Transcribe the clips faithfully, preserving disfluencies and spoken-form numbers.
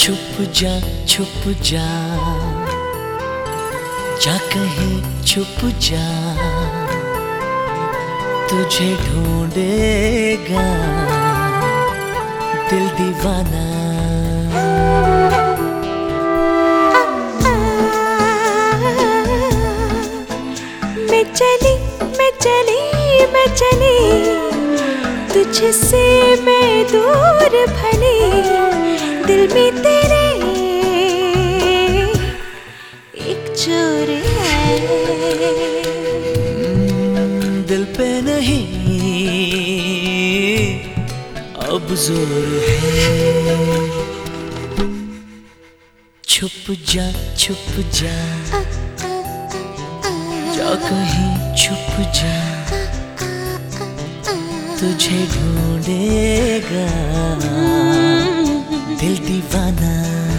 छुप जा छुप जा, जा कहीं छुप जा, तुझे ढूंढेगा दिल दीवाना। मैं चली मैं चली मैं चली, तुझसे मैं दूर भली, दिल में तेरे एक चोर है। दिल पे नहीं अब जोर है, छुप जा छुप जा, जा कहीं छुप जा, तुझे ढूंढेगा दिल दीवाना।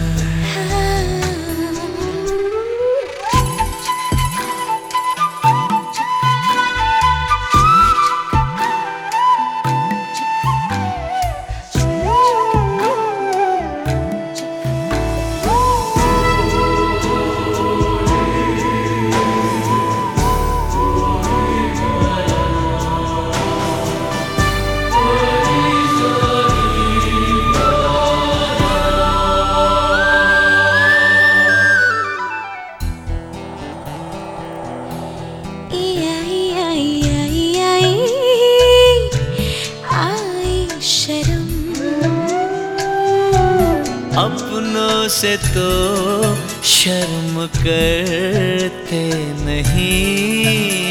अपनों से तो शर्म करते नहीं,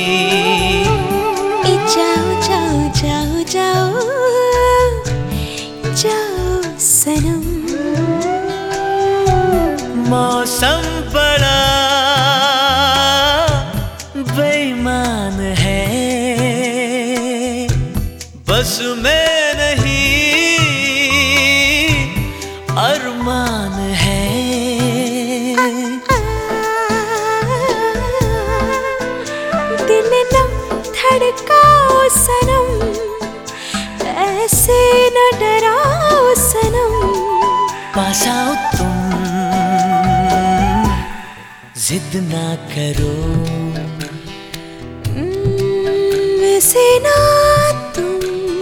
जाओ जाओ जाओ जाओ जाओ सनम। मौसम बड़ा बेईमान है, बस में नहीं अरमान है। दिल न धड़काओ सनम, ऐसे न डराओ सनम। पास आओ तुम, जिद ना करो, वैसे ना तुम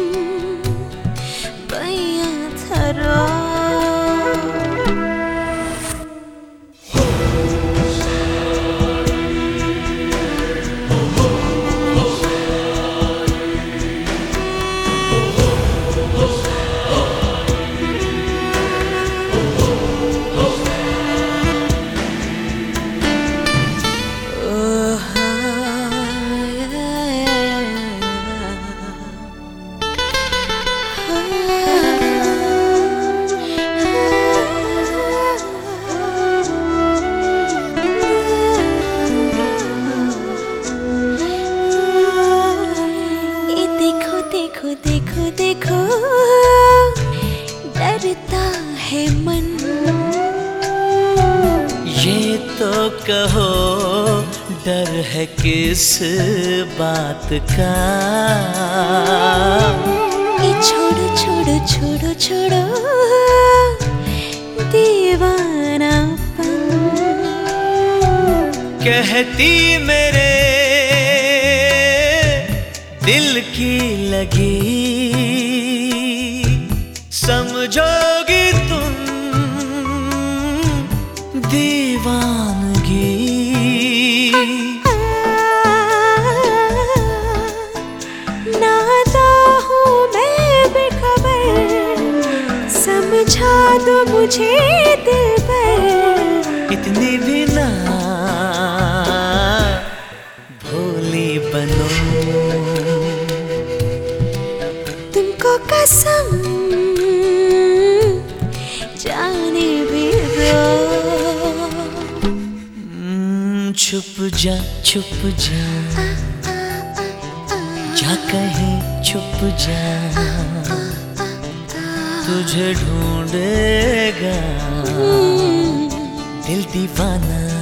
बैया धरो। देखो देखो देखो डरता है मन, ये तो कहो डर है किस बात का। ये छोड़ो छोड़ो छोड़ो छोड़ो दीवानापन, कहती मेरे दिल की लगी, समझोगी तुम दीवानगी। नादा हूँ मैं बेखबर, समझा दो मुझे दिल पर। इतनी भी ना भोली बनो, तुमको कसम जाने भी दो। छुप जा छुप जा, जा कहीं छुप जा, तुझे ढूंढेगा दिल दीवाना।